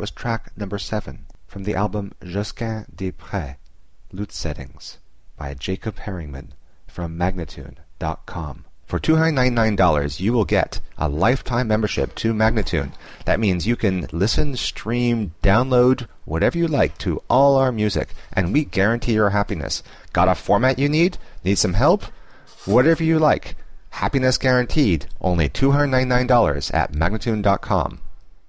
was track number 7 from the album Josquin des Prés, Lute Settings, by Jacob Herringman from Magnatune.com. For $299, you will get a lifetime membership to Magnatune. That means you can listen, stream, download, whatever you like to all our music, and we guarantee your happiness. Got a format you need? Need some help? Whatever you like. Happiness guaranteed. Only $299 at Magnatune.com.